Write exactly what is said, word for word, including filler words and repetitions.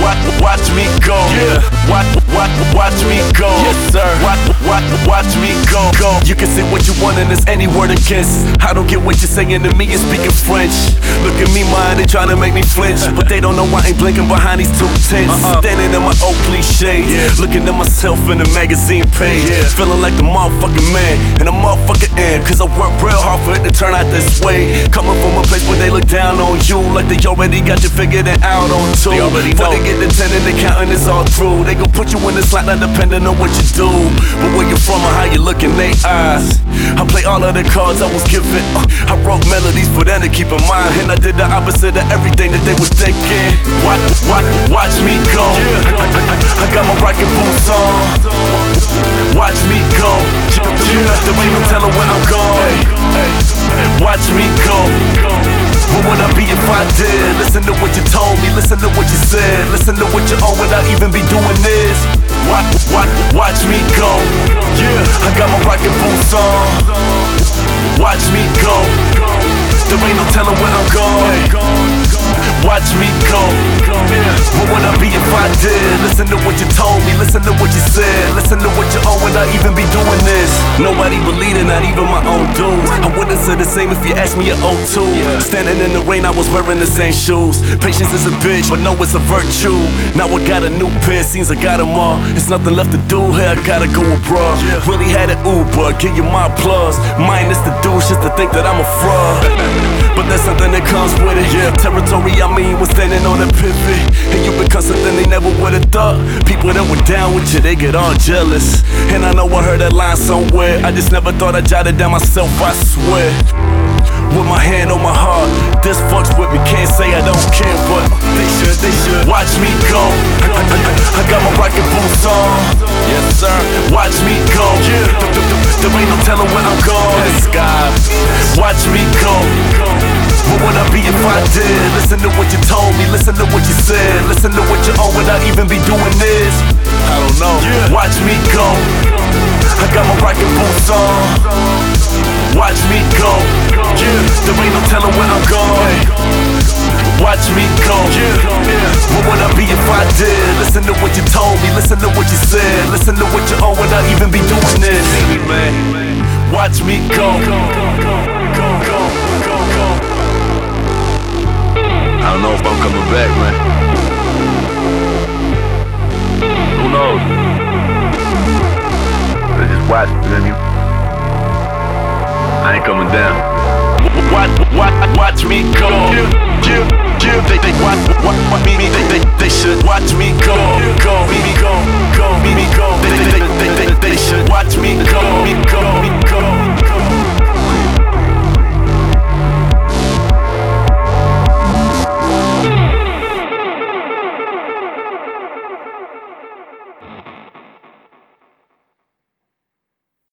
watch, watch me go. Yeah. Watch, watch, watch me go. Yes, sir. Watch, watch, watch me go. Go. You can say what you want and there's any word against. I don't get what you're saying to me, you're speaking French. Look at me, man, they trying to make me flinch, but they don't know I ain't blinking behind these two tents. Uh-uh. Standing in my old cliche, yeah. Looking at myself in the magazine page, yeah. Feeling like the motherfucking man and the motherfucking end, cause I work real hard for it to turn out this way. Coming from a place where they look down on you, like they already got you figured it out on two. They already know. When they get the ten and the counting is all through, they gon' put you in the slot, not depending on what you do, but where you from or how you look in they eyes. I play all of the cards I was given. uh, I wrote melodies for them to keep in mind, and I did the opposite of everything that they was thinking. Watch, watch, watch me go. I, I, I, I got my rockin' boots on. Watch me go. There ain't no telling where I'm going. Watch me go. Where would I be if I did? Listen to what you told me, listen to what you said, listen to what you own without even be doing this. Watch, watch, watch me go. Yeah, I got my rockin' boots on. Watch me go. There ain't no telling where I'm going. Watch me go. Where would I be if I did? Listen to what you told me, listen to what you said, listen to what you own without even be doing this. Nobody believed it, not even my own dudes. I wouldn't say the same if you asked me at oh two. Standing in the rain, I was wearing the same shoes. Patience is a bitch, but no, it's a virtue. Now I got a new pair, seems I got them all. It's nothing left to do here, I gotta go abroad. Really had an Uber, give you my plus. Minus the douche, just to think that I'm a fraud. But there's something that comes with it. Yeah. Territory, I mean, was standing on a pivot, and you become something they never would've thought. People that were down with you, they get all jealous. And I know I heard that line somewhere, I just never thought I'd jot it down myself, I swear. With my hand on my heart, this fucks with me, can't say I don't care, but they should, they should. Watch me go. I, I, I, I got my rockin' boots on. Yes, sir. Watch me go. Yeah. There ain't no telling where I'm going. Sky. Watch me go. Where would I be if I did? Listen to what you told me, listen to what you said, listen to what you own without even be doing this. I don't know. Yeah. Watch me go. I got my rockin' boots on. Watch me go. Yeah. There ain't no telling where I'm going. Watch me go. Yeah. Where would I be if I did? Listen to what you told me, listen to what you said, listen to what you own without even be doing this. Watch me go. I don't know if I'm coming back, man. Who knows? They just watch me, you know? I ain't coming down. Watch, watch, watch me go. Yeah, yeah, yeah. They, they watch, watch, watch me. They, they